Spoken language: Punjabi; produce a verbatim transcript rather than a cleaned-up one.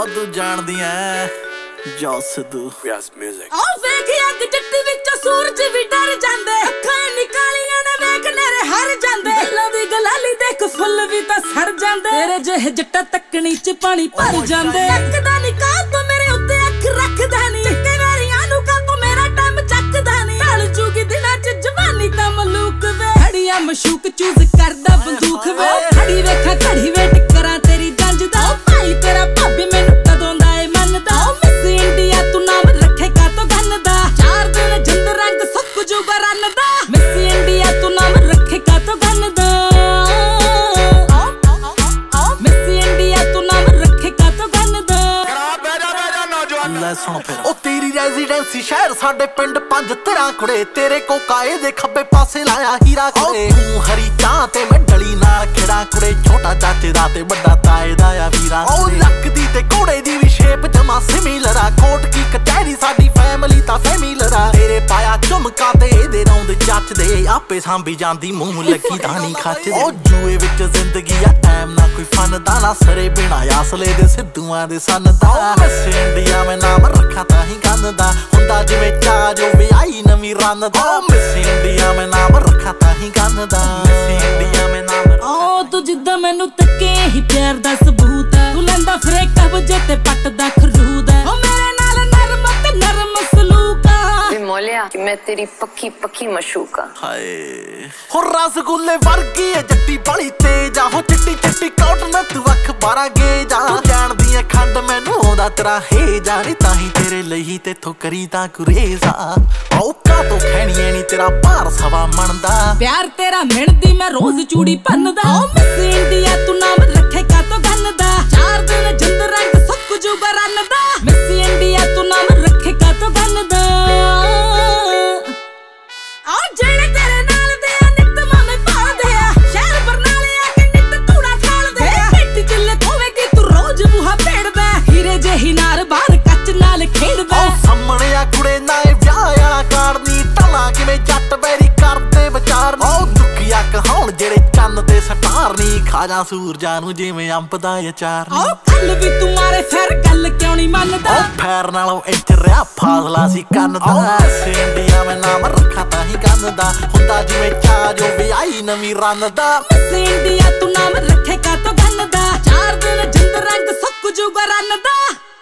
ਉਹ ਤੂੰ ਜਾਣਦੀ ਐ ਜੋ ਸਿੱਧੂ ਯਸ ਮਿਊਜ਼ਿਕ ਉਹ ਵੇਖ ਅੱਗ ਜੱਟੀ ਵਿੱਚੋਂ ਸੂਰਜ ਵੀ ਡਰ ਜਾਂਦੇ, ਅੱਖਾਂ ਨਿਕਾਲੀਆਂ ਨੇ ਵੇਖ ਨੇਰੇ ਹਰ ਜਾਂਦੇ, ਗੱਲਾਂ ਦੀ ਗਲਾਲੀ ਦੇਖ ਫੁੱਲ ਵੀ ਤਾਂ ਸਰ ਜਾਂਦੇ, ਤੇਰੇ ਜਿਹੇ ਜੱਟਾ ਤੱਕਣੀ ਚ ਪਾਣੀ ਭਰ ਜਾਂਦੇ। ਅੱਖਦਾ ਨੀ ਕਾਹ ਤੂੰ ਮੇਰੇ ਉੱਤੇ ਅੱਖ ਰੱਖਦਾ ਨੀ, ਚੱਕੇ ਵਾਰੀਆਂ ਨੂੰ ਕਾਹ ਤੂੰ ਮੇਰਾ ਟਾਈਮ ਚੱਕਦਾ ਨੀ, ਢਲ ਜੂਗੀ ਦਿਨਾਂ ਚ ਜਵਾਨੀ ਤਾਂ ਮਲੂਕ ਵੇ, ਖੜੀਆਂ ਮਸ਼ੂਕ ਚੂਜ਼ ਕਰਦਾ ਬੰਦੂਕ ਵੇ, ਖੜੀ ਵੇਖਾਂ ਘੜੀ ਵੇਟ ਕਰਾਂ ਤੇਰੀ ਜੰਜ ਦਾ, ਭਾਈ ਤੇਰਾ ਭਾਬੀ ਮੈਨੂੰ ਕਦੋਂ ਦਾ ਏ ਮੰਨਦਾ, ਮਿਸ ਇੰਡੀਆ ਤੂੰ ਨਾਮ ਰੱਖੇਗਾ ਤੋ ਗੰਨ ਦਾ, ਚਾਰ ਦਿਨ ਜਿੰਦ ਰੰਗ ਸੁੱਕ ਜੂਗਾ ਰੰਨ ਦਾ, ਮਿਸ ਇੰਡੀਆ ਤੂੰ ਨਾਮ ਰੱਖੇਗਾ ਤੋ ਗੰਨ ਦਾ, ਮਿਸ ਇੰਡੀਆ ਤੂੰ ਨਾਮ ਰੱਖੇਗਾ ਤੋ ਗੰਨ ਦਾ। ਲੈ ਸੁਣ ਫਿਰ ਉਹ ਤੇਰੀ ਰੈਜ਼ੀਡੈਂਸੀ ਸ਼ਹਿਰ ਸਾਡੇ ਪਿੰਡ ਪੰਜ ਤੇਰਾ ਕੁੜੇ, ਤੇਰੇ ਕੋਕਾਏ ਦੇ ਖੱਬੇ ਪਾਸੇ ਲਾਇਆ ਹੀਰਾ ਕੁੜੇ, ਤੂੰ ਹਰੀ ਚਾਹ ਤੇ ਮੈਂ ਡਲੀ ਨਾਲ ਖੇੜਾ ਕੁੜੇ, ਛੋਟਾ ਚਾਚੇ ਦਾ ਤੇ ਵੱਡਾ ਤਾਏ ਦਾ ਆ ਵੀਰਾ, ਉਹ ਲੱਕ ਦੀ ਤੇ ਘੋੜੇ ਦੀ ਵੀ ਸ਼ੇਪ ਜਮਾ ਸਿਮਿਲਰ ਆ, ਕੋਟ ਕੀ ਕਚਹਿਰੀ ਸਾਡੀ ਫੈਮਿਲੀ ਤਾਂ ਫੈਮਿਲਰ ਆ, ਤੇਰੇ ਪਾਇਆ ਝੁਮਕਾ ਤੇ ਇਹਦੇ ਰੌਂਦ ਜੱਚਦੇ, ਆਪੇ ਸਾਂਭੀ ਜਾਂਦੀ ਮੂੰਹ ਲੱਗੀ ਤਾਂ ਨਹੀਂ ਖੱਚਦੇ, ਉਹ ਜੂਏ ਵਿੱਚ ਜ਼ਿੰਦਗੀ ਆ ਟਾਈਮ ਨਾ ਕੋਈ ਫਨ ਦਾ, ਨਾ ਸਰੇ ਬਿਨਾ ਆਸਲੇ ਦੇ ਸਿੱਧੂਆਂ ਦੇ ਸੰਨ ਦਾ, ਮਿਸ ਇੰਡੀਆ ਮੈਂ ਨਾਮ ਰੱਖਾਂ ਤਾਂ ਹੀ ਗੰਨ ਦਾ, ਹੁੰਦਾ ਜਿਵੇਂ ਚਾਹ ਜੋ ਵਿਆਹੀ ਨਵੀਂ ਰੰਨ ਦਾ, ਮਿਸ ਇੰਡੀਆ ਮੈਂ ਨਾਮ ਰੱਖਾਂ ਤਾਂ ਹੀ ਗੰਨ ਦਾ, ਮਿਸ ਇੰਡੀਆ ਮੈਂ ਨਾਮ ਓ ਤੂੰ ਜਿੱਦਾਂ ਮੈਨੂੰ ਤੱਕੇ ਹੀ ਪਿਆਰ ਦਾ ਸਬੂਤ ਹੈ, ਤੂੰ ਲੈਂਦਾ ਫਿਰੇ ਕਬਜੇ ਤੇ ਪੱਟਦਾ ਖਰੂਦ ਹੈ, ਓ ਮੇਰੇ ਨਾਲ ਨਰਮ ਤੇ ਨਰਮ ਸਲੂਕ ਆ, ਵੇ ਮੋਲਿਆ ਕਿ ਮੈਂ ਤੇਰੀ ਪੱਕੀ ਪੱਕੀ ਮਸ਼ੂਕ ਆ, ਹਾਏ ਹੋ ਰਸਗੁੱਲੇ ਵਰਗੀ ਏ ਜੱਟੀ ਬੜੀ ਤੇਜ ਆ, ਹੋ ਚਿੱਟੀ ਚਿੱਟੀ ਕੋਟ ਨਾ ਤੂੰ ਅਖਬਾਰਾਂ ਗੇਜ ਆ, ਤੂੰ ਜਾਣਦੀ ਏ ਖੰਡ ਮੈਨੂੰ ਆਉਂਦਾ ਤੇਰਾ ਹੇ ਜਾਣੀ, ਤਾਂ ਹੀ ਤੇਰੇ ਲਈ ਤੇਥੋਂ ਕਰੀ ਤਾਂ ਗੁਰੇਜ਼ ਆ, ਔਕਾ ਤੋਂ ਖੈਣੀਏ ਨੀ ਤੇਰਾ ਭਾਰ ਸਵਾ ਮਣਦਾ, ਪਿਆਰ ਤੇਰਾ ਮਿਣਦੀ ਮੈਂ ਰੋਜ਼ ਚੂੜੀ ਭੰਨਦਾ, ਓ ਮਿਸ ਇੰਡੀਆ ਤੂੰ ਨਾਮ ਰੱਖੇਗਾ ਤੋ ਗੰਨ ਦਾ, ਚਾਰ ਦਿਨ ਜਿੰਦ ਰੰਗ ਸੁੱਕ ਜੂਗਾ ਰੰਨ ਦਾ, ਮਿਸ ਇੰਡੀਆ ਤੂੰ ਨਾਮ ਰੱਖੇਗਾ ਤੋ ਗੰਨ ਦਾ, ਆ ਜਿਹੜੇ ਤੇਰੇ ਨਾਲ ਦੇ ਆ ਨਿੱਤ ਮਾਮੇ ਭਾਲਦੇ ਆ, ਸ਼ਹਿਰ ਬਰਨਾਲੇ ਆ ਕੇ ਨਿੱਤ ਧੂੜਾ ਖਾਲਦੇ ਆ, ਪਿੱਠ ਚ ਲਕੋਵੇਗੀ ਤੂੰ ਰੋਜ਼ ਬੂਹਾ ਭੇੜਦਾ, ਹੀਰੇ ਜਿਹੀ ਨਾਰ ਬਾਹਰ ਕੱਚ ਨਾਲ ਖੇਡਦਾ, ਸਾਹਮਣੇ ਆ ਕੁੜੇ ਨਾ ਇਹ ਵਿਆਹ ਵਾਲਾ ਕਾਰਨੀ, ਟਲਾ ਕਿਵੇਂ ਜੱਟ ਬੈਰੀ ਕਰਦੇ ਵਿਚਾਰ, ਉਹ ਦੁਖੀਆ ਕਹਾਉਣ ਜਿਹੜੇ ਚੰਨ ਤੇ ਸਟਾਰ ਨੀ, ਖਾ ਜਾ ਸੂਰਜਾਂ ਨੂੰ ਜਿਵੇਂ ਅੰਬ ਦਾ ਅਚਾਰ ਨੀ, ਓ ਕੱਲ ਵੀ ਤੂੰ ਮਾਰੇ ਫਿਰ ਗੱਲ ਕਿਉਂ ਨਹੀਂ ਮੰਨਦਾ, ਉਹ ਫੈਰ ਨਾਲੋਂ ਇੱਥੇ ਰਿਹਾ ਫਾਸਲਾ ਸੀ ਕੰਨ ਦਾ, ਮਿਸ ਇੰਡੀਆ ਮੈਂ ਨਾਮ ਰੱਖਾਂ ਤਾਂ ਹੀ ਗੰਨ ਦਾ, ਹੁੰਦਾ ਜਿਵੇਂ ਚਾਹ ਜੋ ਵਿਆਹੀ ਨਵੀਂ ਰੰਨ ਦਾ, ਮਿਸ ਇੰਡੀਆ ਤੂੰ ਨਾਮ ਰੱਖੇਗਾ ਤੋ ਗੰਨ ਦਾ, ਚਾਰ ਦਿਨ ਜਿੰਦ ਰੰਗ ਸੁੱਕ ਜੂਗਾ ਰੰਨ ਦਾ।